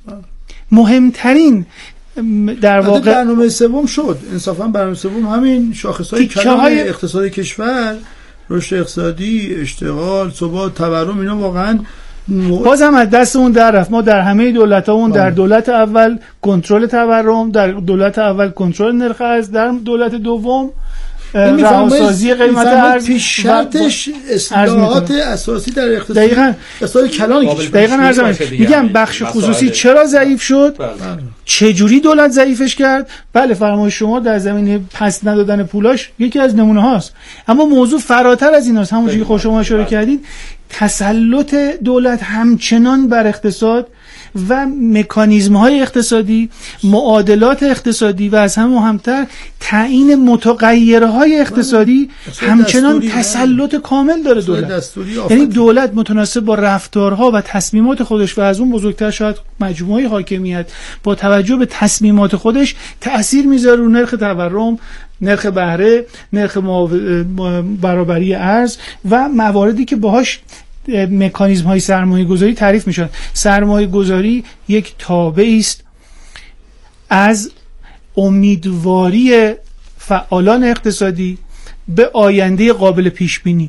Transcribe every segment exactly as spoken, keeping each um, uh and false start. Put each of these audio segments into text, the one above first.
مهمترین در واقع برنامه سوم شد. انصافا برنامه سوم همین شاخص‌های کلان های... اقتصاد کشور، رشد اقتصادی، اشتغال، ثبات، تورم، اینا واقعا بازم از دست اون در رفت. ما در همه دولت‌هامون در دولت اول کنترل تورم، در دولت اول کنترل نرخ ارز، در دولت دوم رهاسازی قیمت ارز. پیش شرطش اصلاحات اساسی در اقتصاد دقیقاً اقتصاد کلان کشور. دقیقاً میگم بخش خصوصی چرا ضعیف شد، چه جوری دولت ضعیفش کرد. بله فرمایش شما در زمینه پس ندادن پولاش یکی از نمونه هاست، اما موضوع فراتر از ایناست. همونجوری که خود شما اشاره کردید، تسلط دولت همچنان بر اقتصاد و مکانیزم های اقتصادی، معادلات اقتصادی و از هم مهمتر تعیین متغیرهای اقتصادی همچنان تسلط کامل داره دولت. یعنی دولت متناسب با رفتارها و تصمیمات خودش و از اون بزرگتر شاید مجموعه حاکمیت با توجه به تصمیمات خودش تأثیر میذاره رو نرخ تورم، نرخ بهره، نرخ برابری ارز و مواردی که باهاش مکانیزم های سرمایه گذاری تعریف میشن. سرمایه گذاری یک تابعی است از امیدواری فعالان اقتصادی به آینده قابل پیش بینی.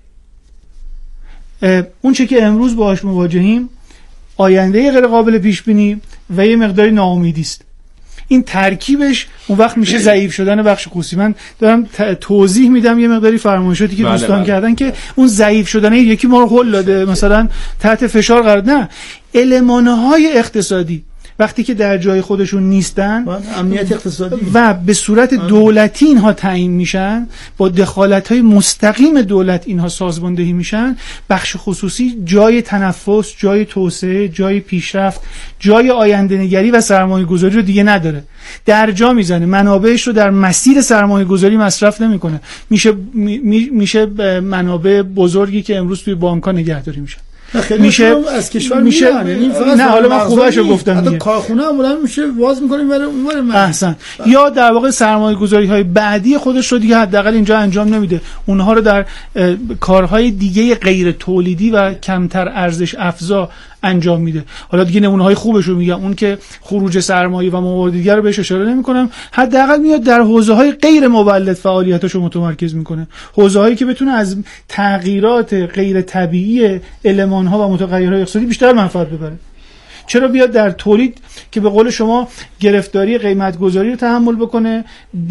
اون چه که امروز باهاش مواجهیم آینده غیر قابل پیش بینی و یه مقداری ناامیدی است. این ترکیبش اون وقت میشه ضعیف شدن بخش خصوصی. من دارم توضیح میدم یه مقداری فرمایشاتی که بله دوستان بله. کردن که اون ضعیف شدن یکی ما رو هل داده، مثلا تحت فشار قرار. نه، المانهای اقتصادی وقتی که در جای خودشون نیستن، امنیت اقتصادی و به صورت دولتی اینها تعیین میشن، با دخالت‌های مستقیم دولت اینها سازماندهی میشن، بخش خصوصی جای تنفس، جای توسعه، جای پیشرفت، جای آینده‌نگری و سرمایه‌گذاری رو دیگه نداره. در جا میزنه، منابعش رو در مسیر سرمایه‌گذاری مصرف نمیکنه. میشه می میشه منابع بزرگی که امروز توی بانک‌ها نگهداری میشن میشه از کشور میشه. نه حالا من خوبشو گفتم دیگه. کارخونه هم میشه واز میکنیم برای اونور. احسن. یا در واقع سرمایه گذاری های بعدی خودش رو دیگه حداقل اینجا انجام نمیده، اونها رو در کارهای دیگه غیر تولیدی و کمتر ارزش افزا انجام میده. حالا دیگه نمونه های خوبش رو میگم، اون که خروج سرمایه و موارد دیگر رو بهش اشاره نمیکنم، حداقل میاد در حوزه های غیر مولد فعالیتاشو متمرکز میکنه، حوزه هایی که بتونه از تغییرات غیر طبیعی المان ها و متغیرهای اقتصادی بیشتر منفعت ببره. چرا بیاد در تولید که به قول شما گرفتاری قیمت گذاری رو تحمل بکنه،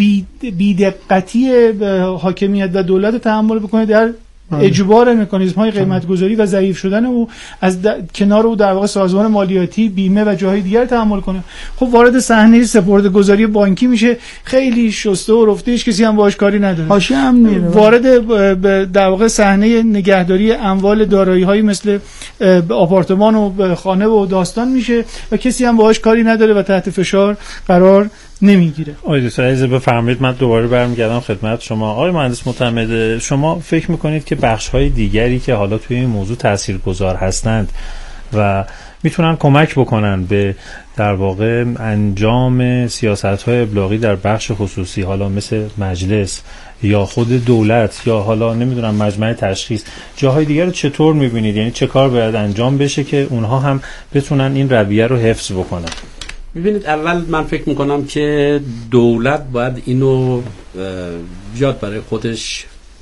بی دقتی حاکمیت و دولت رو تحمل بکنه در اجبار مکانیزم های قیمت گذاری و ضعیف شدن او از کنار او در واقع سازمان مالیاتی، بیمه و جاهای دیگر تحمل کنه. خب وارد صحنه سپرده‌گذاری بانکی میشه، خیلی شسته و رفته، هیچ کسی هم باهاش کاری نداره. حاشیه هم میره. وارد در واقع صحنه نگهداری اموال دارایی‌های مثل آپارتمان و خانه و داستان میشه و کسی هم باهاش کاری نداره و تحت فشار قرار نمیگیره. آقای دکتر عزیز بفرمایید، من دوباره برمیگردم خدمت شما. آقای مهندس معتمد، شما فکر میکنید که بخش‌های دیگری که حالا توی این موضوع تاثیرگذار هستند و میتونن کمک بکنن به در واقع انجام سیاست‌های ابلاغی در بخش خصوصی، حالا مثل مجلس یا خود دولت یا حالا نمیدونم مجمع تشخیص، جاهای دیگر رو چطور میبینید؟ یعنی چه کار باید انجام بشه که اونها هم بتونن این رویه رو حفظ بکنن؟ ببینید، اول من فکر میکنم که دولت باید اینو بیاد برای خودش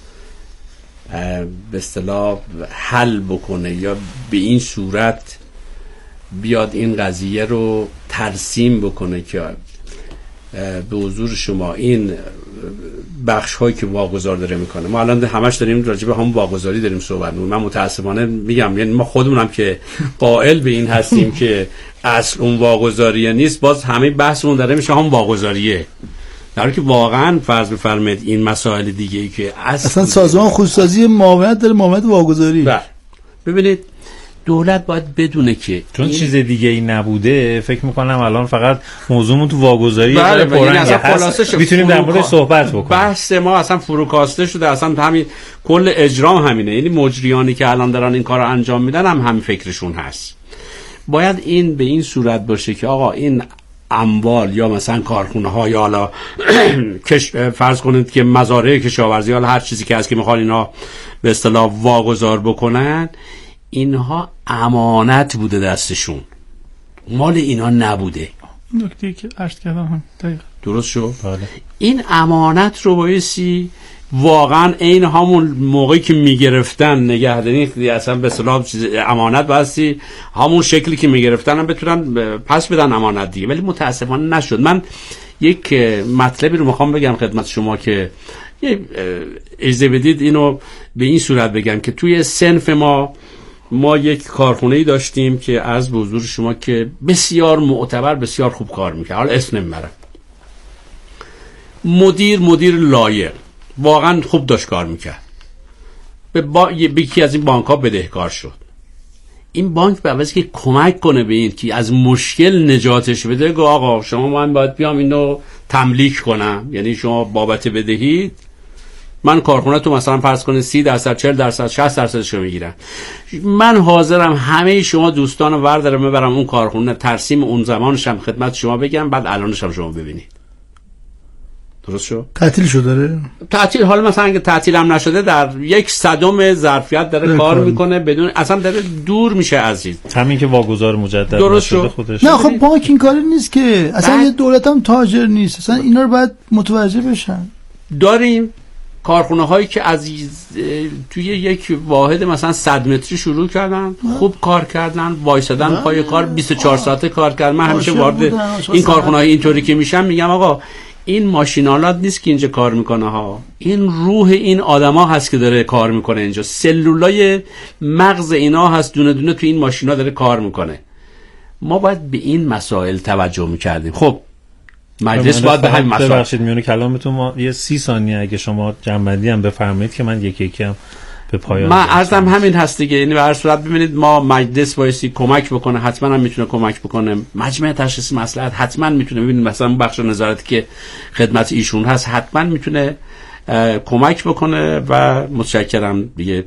به اصطلاح حل بکنه، یا به این صورت بیاد این قضیه رو ترسیم بکنه که به حضور شما این بخش هایی که واگذار داره میکنه، ما الان همش داریم راجع به همون واگذاری داریم صحبت میکنیم. من متاسفانه میگم، یعنی ما خودمونم که قائل به این هستیم که اصل اون واگذاریه نیست، باز همه بحثمون داره میشه هم واگذاریه، در حالی که واقعا فرض بفرمایید این مسائل دیگه ای که اصل اصلا سازمان خصوصی معاونت داره، معاونت واگذاری. بله ببینید، دولت باید بدونه که چون چیز دیگه ای نبوده، فکر میکنم الان فقط موضوعمون تو واگذاری بله پررنگ هست، میتونیم در موردش صحبت بکنیم. بحث ما اصلا فروکاسته شده، اصلا همین کل اجرام همینه، یعنی مجریانی که الان دارن این کارو انجام میدن هم همین فکرشون هست. باید این به این صورت باشه که آقا این اموال یا مثلا کارخونه ها یا حالا فرض کنید که مزارع کشاورزی یا هر چیزی که هست که میخوان اینا به اصطلاح واگذار بکنن، اینها امانت بوده دستشون، مال اینا نبوده. نکته که عرض کردم هم دقیقاً درست شد. بله. این امانت رو بایستی واقعا این همون موقعی که میگرفتن نگهداری اصلا به اصطلاح امانت باستی همون شکلی که میگرفتن هم بتونن پس بدن امانت دیگه، ولی متاسفانه نشد. من یک مطلبی رو میخوام بگم خدمت شما که اجازه بدید اینو به این صورت بگم که توی صنف ما ما یک کارخونه‌ای داشتیم که عرض به حضور شما که بسیار معتبر، بسیار خوب کار میکرد. حالا اسم نمیبرم. مدیر مدیر لایق، واقعا خوب داشت کار میکرد. به با... یکی از این بانک ها بدهکار شد. این بانک به عوضی که کمک کنه به این که از مشکل نجاتش بده، گفت آقا شما من باید بیام اینو تملیک کنم، یعنی شما بابت بدهید من کارخونه تو مثلا فرض کنه سی درصد، چهل درصد، شصت درصدش رو میگیرم. من حاضرم همه شما دوستان رو وردارم ببرم اون کارخونه، ترسیم اون زمانش هم خدمت شما بگم، بعد الانش هم شما ببینید. درست شد؟ تعطیل شده داره؟ تعطیل، حالا مثلا اگه تعطیل هم نشده در یک صدم ظرفیت داره کار میکنه بدون اصلا داره دور میشه عزیز. همین که واگذار مجدد نشده خودش. نه خب بانک این کاری نیست که اصلا یه دولت هم تاجر نیست، اصلا اینا رو باید متوجه بشن. داریم کارخونه هایی که از توی یک واحد مثلا صد متری شروع کردن، خوب کار کردن، وایسادن پای کار، بیست و چهار ساعته کار کردن. من همیشه وارد این کارخونه های اینطوری که میشم میگم آقا این ماشینالات نیست که اینجا کار میکنه ها، این روح این آدما هست که داره کار میکنه اینجا، سلولای مغز اینا هست دونه دونه تو این ماشینا داره کار میکنه. ما باید به این مسائل توجه میکردیم. خب مجلس باید به همین مسائل. ببخشید میونه کلامتون ما یه سی ثانیه اگه شما جنبندی هم بفرمایید که من یکی یکی هم به پایان. من عرضم همین هست دیگه، یعنی به هر صورت ببینید ما مجلس بایستی کمک بکنه، حتما هم میتونه کمک بکنه. مجمع تشخیص مصلحت حتما میتونه، ببینید مثلا بخش نظارتی که خدمت ایشون هست حتما میتونه کمک بکنه و متشکرم دیگه.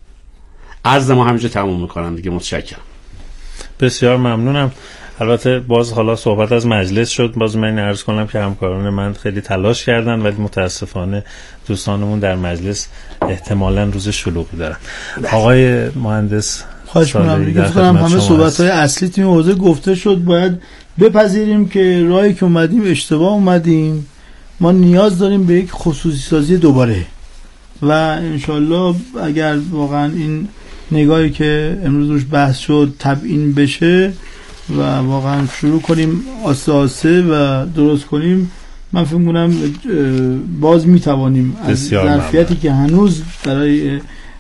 عرض ما همینجا تموم میکنم دیگه. متشکرم. بسیار ممنونم. البته باز حالا صحبت از مجلس شد، باز من عرض کنم که همکاران من خیلی تلاش کردن ولی متاسفانه دوستانمون در مجلس احتمالاً روز شلوغی دارن. آقای مهندس خواهش می‌کنم دیگه فکر کنم همه صحبت‌های اصلی توی حوزه گفته شد. باید بپذیریم که راهی که اومدیم اشتباه اومدیم. ما نیاز داریم به یک خصوصی سازی دوباره و انشالله اگر واقعا این نگاهی که امروز روش بحث شد تبیین بشه و واقعا شروع کنیم آسته آسته و درست کنیم، من فکر می‌کنم باز میتوانیم از ظرفیتی که هنوز برای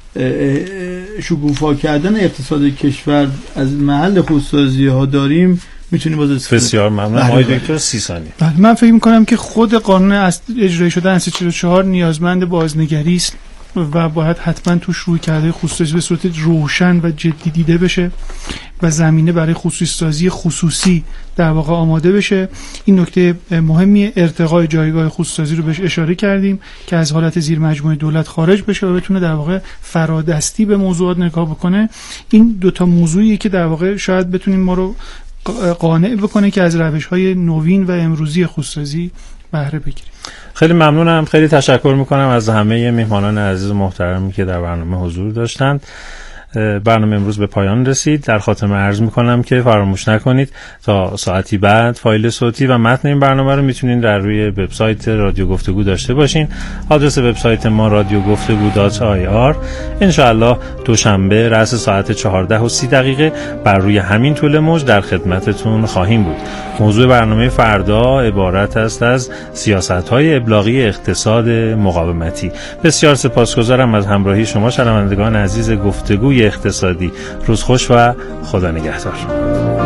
شکوفا کردن اقتصاد کشور از محل خودسازی ها داریم میتونیم باز استفاده. بسیار ممنون. آقای دکتر سی ثانیه. من فکر می‌کنم که خود قانون اجرایی شده اصل چهل و چهار نیازمند بازنگری است و باید حتما توش روی کرده خصوصی به صورت روشن و جدی دیده بشه و زمینه برای خصوصی سازی خصوصی در واقع آماده بشه. این نکته مهمی ارتقای جایگاه خصوصی سازی رو بهش اشاره کردیم که از حالت زیر مجموعه دولت خارج بشه و بتونه در واقع فرادستی به موضوعات نگاه بکنه. این دوتا موضوعیه که در واقع شاید بتونیم ما رو قانع بکنه که از روش‌های نوین و امروزی خصوصی سازی بهره بگیریم. خیلی ممنونم. خیلی تشکر میکنم از همه میهمانان عزیز و محترمی که در برنامه حضور داشتند. برنامه امروز به پایان رسید. در خاتمه عرض میکنم که فراموش نکنید تا ساعتی بعد فایل صوتی و متن این برنامه رو میتونید در روی وبسایت رادیو گفتگو داشته باشین. آدرس وبسایت ما رادیو گفتگو دات آی آر. ان شاء الله دوشنبه رأس ساعت چهارده و سی دقیقه بر روی همین طول موج در خدمتتون خواهیم بود. موضوع برنامه فردا عبارت است از سیاست‌های ابلاغی اقتصاد مقاومتی. بسیار سپاسگزارم از همراهی شما شنوندگان عزیز گفتگوی اقتصادی. روز خوش و خدا نگهدار.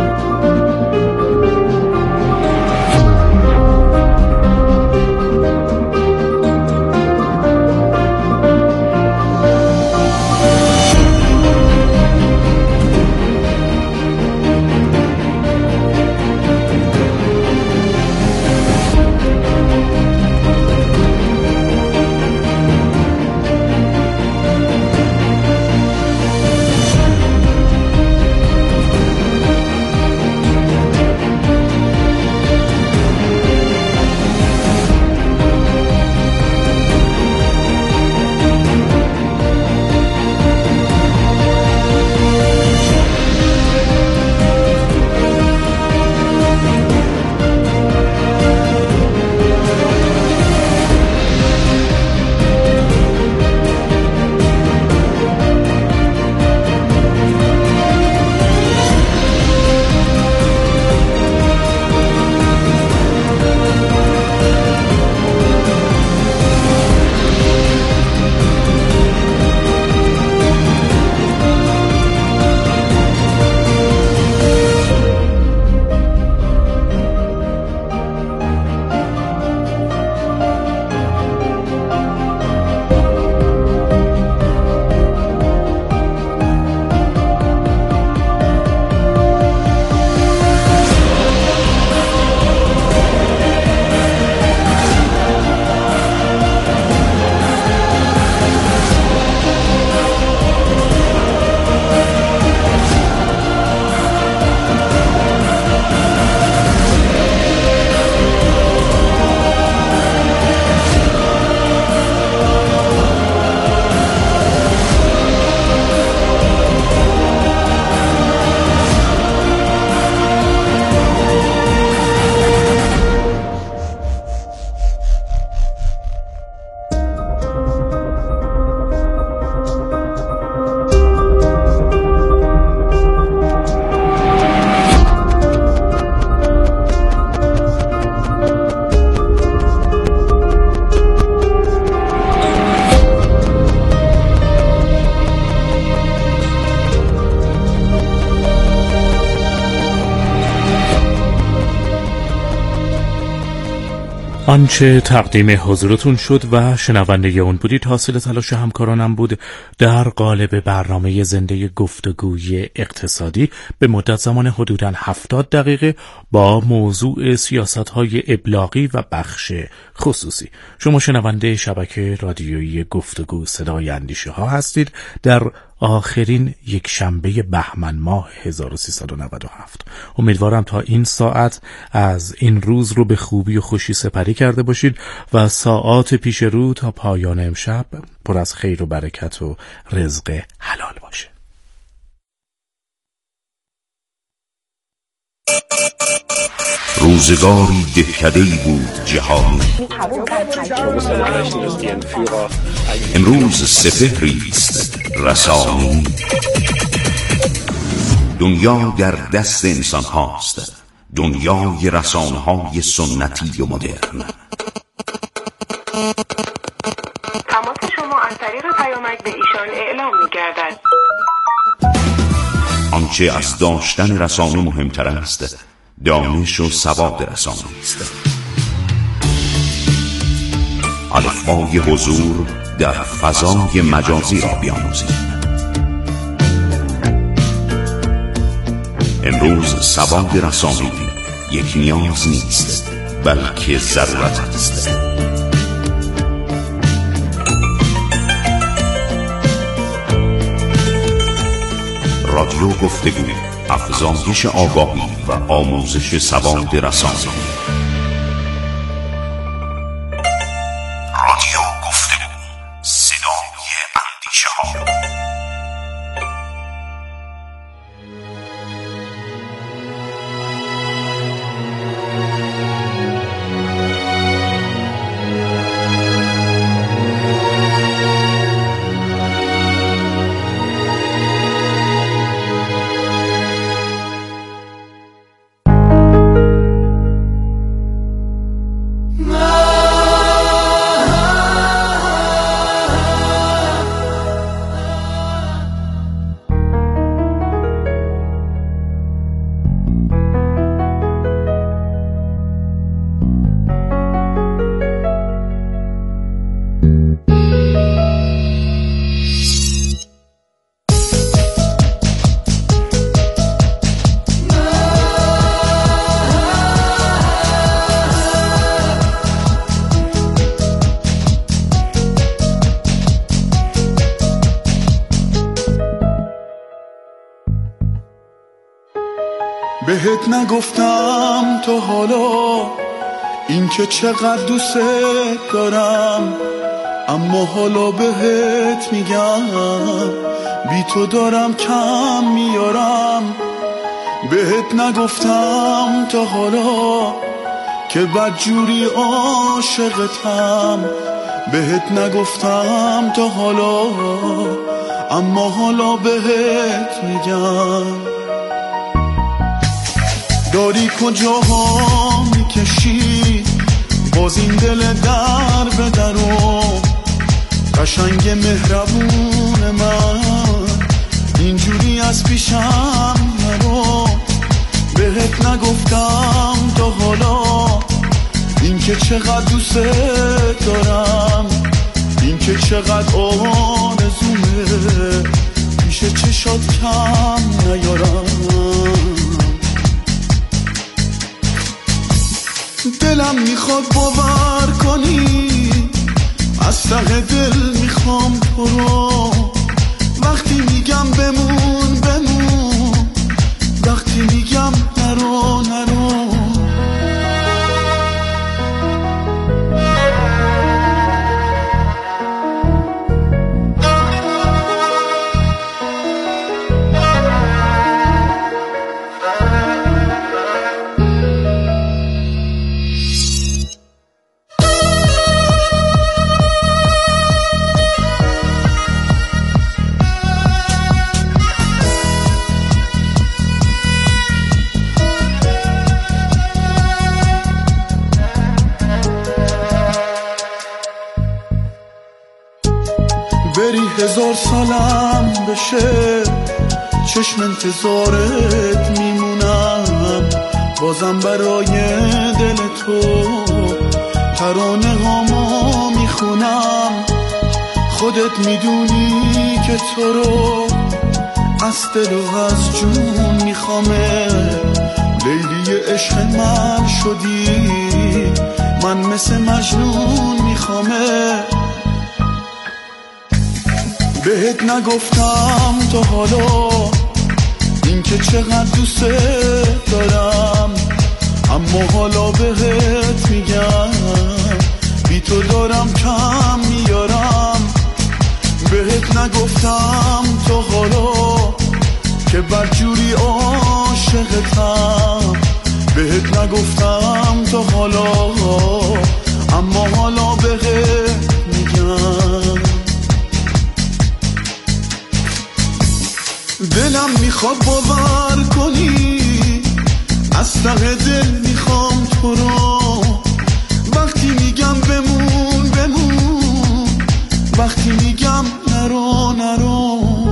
آنچه تقدیم حضورتون شد و شنونده اون بودید حاصل تلاش همکارانم بود در قالب برنامه زنده گفتگوی اقتصادی به مدت زمان حدوداً هفتاد دقیقه با موضوع سیاست‌های ابلاغی و بخش خصوصی. شما شنونده شبکه رادیویی گفتگو صدای اندیشه ها هستید در آخرین یک شنبه بهمن ماه هزار و سیصد و نود و هفت. امیدوارم تا این ساعت از این روز رو به خوبی و خوشی سپری کرده باشید و ساعات پیش رو تا پایان امشب پر از خیر و برکت و رزق حلال باشه. روزگاری دهکده‌ای بود جهان، امروز سپهری است رسانی. دنیا در دست انسان هاست، دنیای رسانه های سنتی و مدرن. تماس شما از طریق پیامک به ایشان اعلام می گردد. آنچه از داشتن رسانه مهمتر است دانش و سواد رسانه است. الفبای حضور در فضای مجازی را بیاموزید. امروز سواد رسانه‌ای یک نیاز نیست بلکه ضرورت است. رادیو گفتگو، افزایش آگاهی و آموزش سواد رسانه‌ای. رادیو گفتگو، صدای اندیشه ها. بهت نگفتم تا حالا این که چقدر دوست دارم، اما حالا بهت میگم بی تو دارم کم میارم. بهت نگفتم تا حالا که بدجوری عاشقتم، بهت نگفتم تا حالا اما حالا بهت میگم. داری کجاها میکشی باز این دل در به درو، قشنگ مهربون من اینجوری از پیشم نرو. بهت نگفتم تا حالا این که چقدر دوست دارم، این که چقدر آرزومه پیش چشات کم نیارم. دلم میخواد باور کنی، از ته دل میخوام تو رو. وقتی میگم بمون بمون، وقتی میگم نرو نرو. هزار سالم بشه چشم انتظارت میمونم، بازم برای دل تو ترانه هامو میخونم، خودت میدونی که تو رو از دل و از جون میخوامه. لیلی عشق من شدی، من مثل مجنون میخوامه. بهت نگفتم تا حالا این که چقدر دوست دارم، اما حالا بهت میگم بی تو دارم کم میارم. بهت نگفتم تا حالا که بدجوری عاشقتم، بهت نگفتم تا حالا اما حالا بهت میگم. دلم میخواد باور کنی، از ته دل میخوام تو رو. وقتی میگم بمون بمون، وقتی میگم نرو نرو.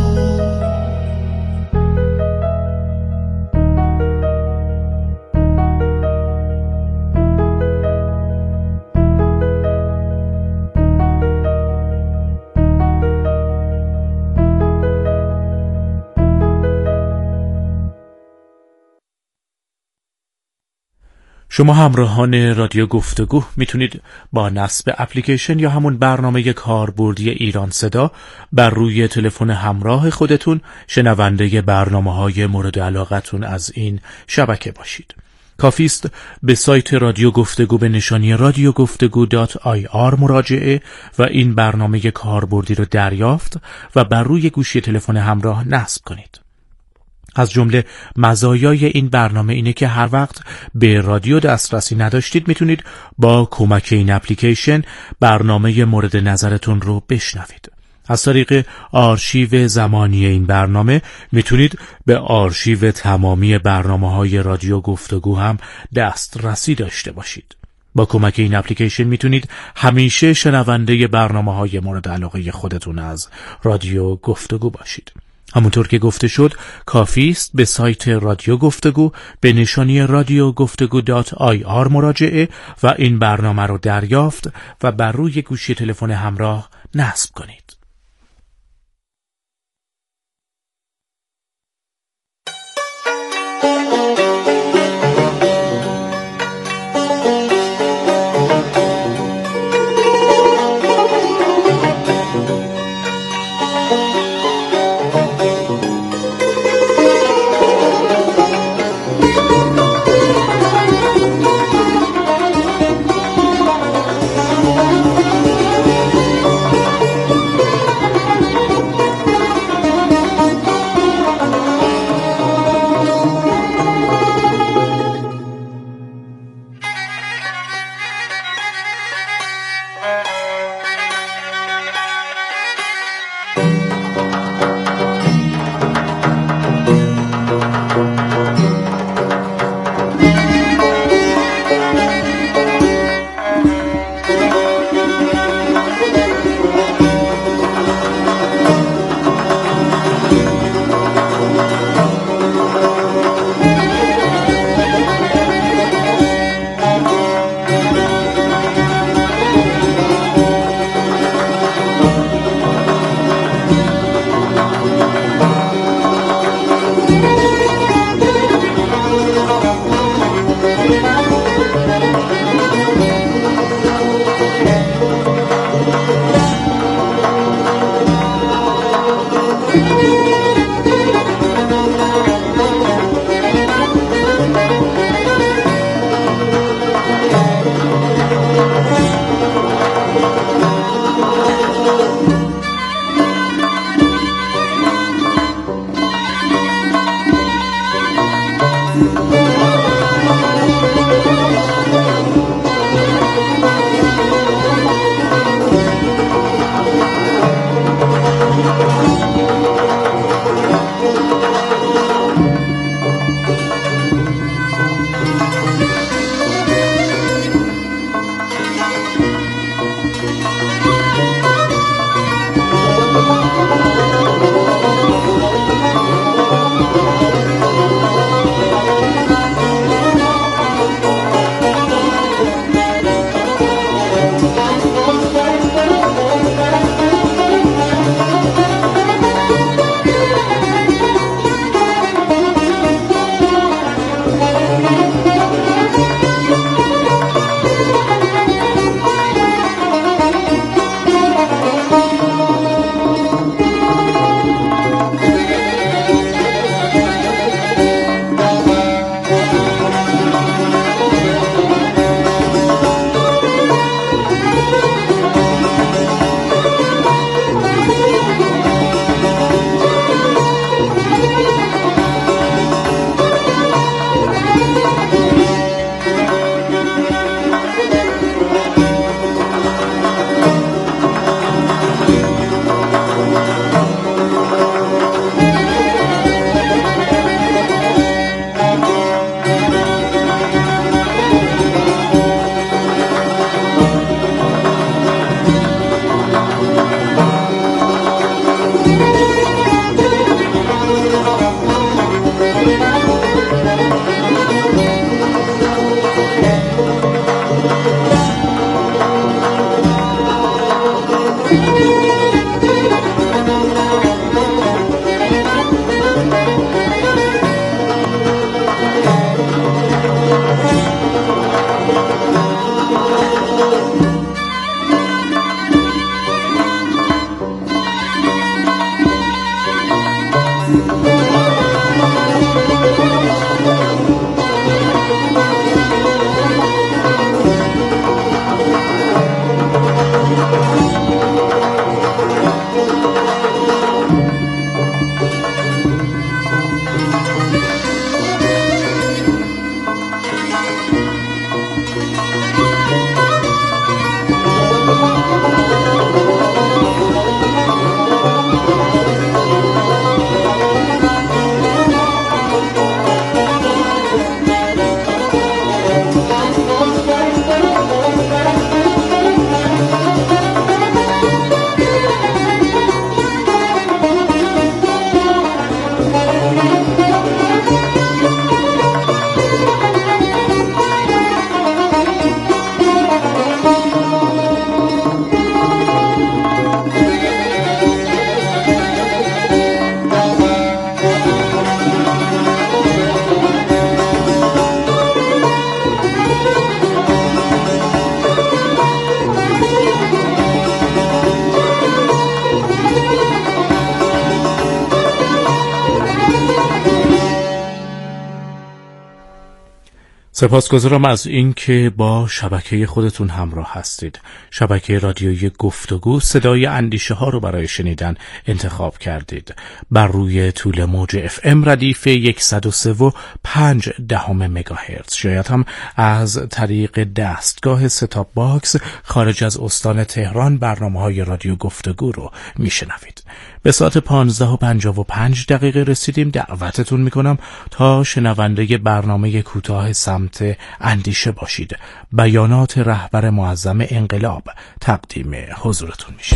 شما همراهان رادیو گفتگو میتونید با نصب اپلیکیشن یا همون برنامه کاربردی ایران صدا بر روی تلفن همراه خودتون شنونده برنامه‌های مورد علاقتون از این شبکه باشید. کافی است به سایت رادیو گفتگو به نشانی رادیو گفتگو دات آی آر مراجعه و این برنامه کاربردی رو دریافت و بر روی گوشی تلفن همراه نصب کنید. از جمله مزایای این برنامه اینه که هر وقت به رادیو دسترسی نداشتید میتونید با کمک این اپلیکیشن برنامه مورد نظرتون رو بشنوید. از طریق آرشیو زمانی این برنامه میتونید به آرشیو تمامی برنامه‌های رادیو گفتگو هم دسترسی داشته باشید. با کمک این اپلیکیشن میتونید همیشه شنونده برنامه‌های مورد علاقه خودتون از رادیو گفتگو باشید. همونطور که گفته شد کافی است به سایت رادیو گفتگو به نشانی رادیو گفتگو دات آی آر مراجعه و این برنامه رو دریافت و بر روی گوشی تلفن همراه نصب کنید. سپاسگزارم از اینکه با شبکه خودتون همراه هستید. شبکه رادیویی گفتگو صدای اندیشه ها رو برای شنیدن انتخاب کردید. بر روی طول موج اف ام ردیف صد و سه و پنج دهم مگاهرتز. شاید هم از طریق دستگاه ستاپ باکس خارج از استان تهران برنامه‌های رادیو گفتگو رو میشنوید. به ساعت پانزده و پنجاه و پنج دقیقه رسیدیم. دعوتتون میکنم تا شنونده برنامه کوتاه سمت اندیشه باشید. بیانات رهبر معظم انقلاب تقدیم حضورتون میشه.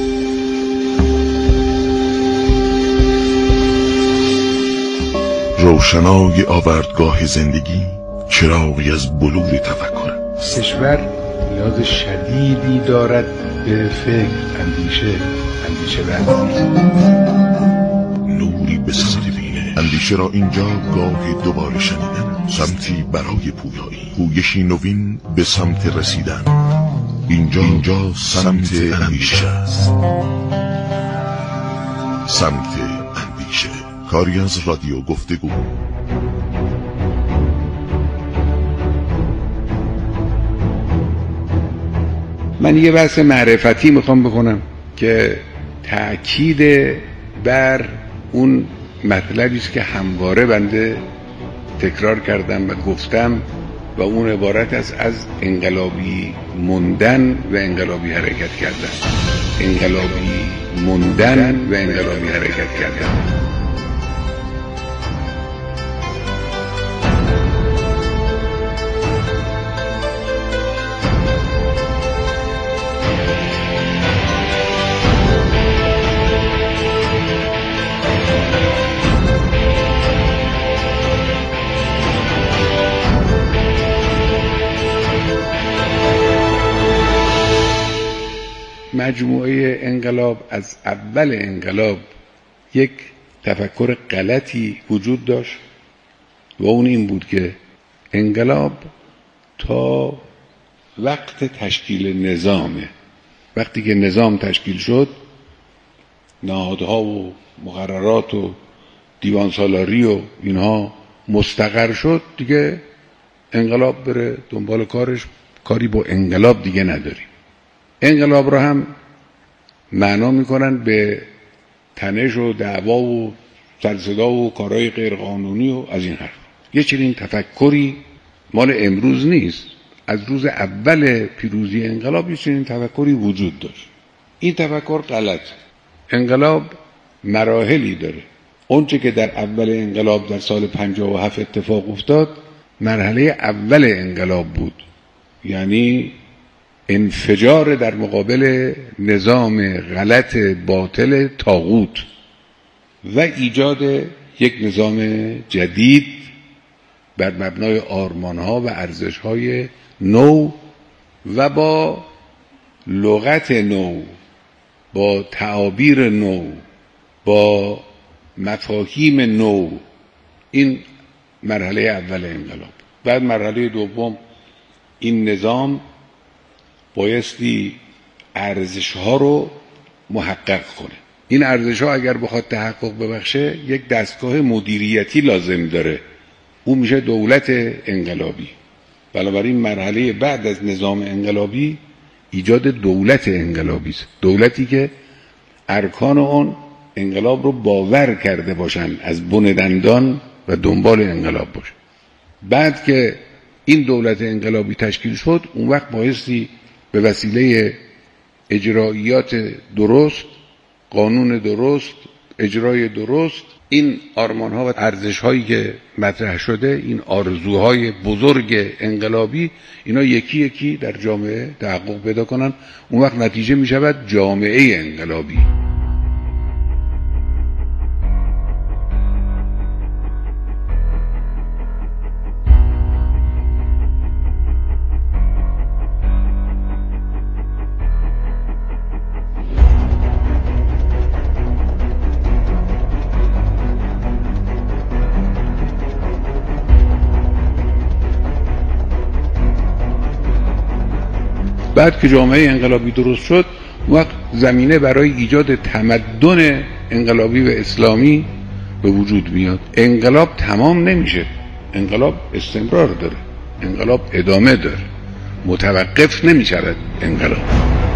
روشنای آوردگاه زندگی، چراغی از بلور تفکر. کشور نیاز شدیدی دارد به فکر، اندیشه، اندیشه ورزی، نوری به سمت بینه. اندیشه را اینجا گاه دوباره شنیدن، سمتی برای پویایی، پویشی نوین به سمت رسیدن. اینجا اینجا سمت اندیشه است. سمت اندیشه، کاری از رادیو گفتگو. من یه بحث معرفتی میخوام بکنم که تأکید بر اون مطلبی است که همواره بنده تکرار کردم و گفتم و اون عبارت است از انقلابی موندن و انقلابی حرکت کردن. انقلابی موندن و انقلابی حرکت کردن. مجموعه انقلاب، از اول انقلاب یک تفکر غلطی وجود داشت و اون این بود که انقلاب تا وقت تشکیل نظامه. وقتی که نظام تشکیل شد، نهادها و مقررات و دیوان سالاری و اینها مستقر شد، دیگه انقلاب بره دنبال کارش، کاری با انقلاب دیگه نداریم. انقلاب را هم معنا میکنن به تنش و دعوا و سرصدا و کارهای غیرقانونی و از این حرف. یه چنین تفکری مال امروز نیست. از روز اول پیروزی انقلاب یه چنین تفکری وجود داشت. این تفکر غلط. انقلاب مراحلی داره. اونچه که در اول انقلاب در سال پنجاه و هفت اتفاق افتاد مرحله اول انقلاب بود، یعنی انفجار در مقابل نظام غلط باطل طاغوت و ایجاد یک نظام جدید بر مبنای آرمان‌ها و ارزش‌های نو و با لغت نو، با تعابیر نو، با مفاهیم نو. این مرحله اول انقلاب. بعد مرحله دوم این نظام بایستی ارزش ها رو محقق کنه. این ارزش ها اگر بخواد تحقق ببخشه یک دستگاه مدیریتی لازم داره، اون میشه دولت انقلابی. بنابراین مرحله بعد از نظام انقلابی ایجاد دولت انقلابی است، دولتی که ارکان اون انقلاب رو باور کرده باشن، از بن دندان و دنبال انقلاب باشن. بعد که این دولت انقلابی تشکیل شد، اون وقت بایستی به وسیله اجراییات درست، قانون درست، اجرای درست، این آرمان ها و ارزش هایی که مطرح شده، این آرزوهای بزرگ انقلابی، اینا یکی یکی در جامعه تحقق پیدا کنن. اون وقت نتیجه می شود جامعه انقلابی. بعد که جامعه انقلابی درست شد، وقت زمینه برای ایجاد تمدن انقلابی و اسلامی به وجود میاد. انقلاب تمام نمیشه، انقلاب استمرار داره، انقلاب ادامه داره، متوقف نمیشود انقلاب.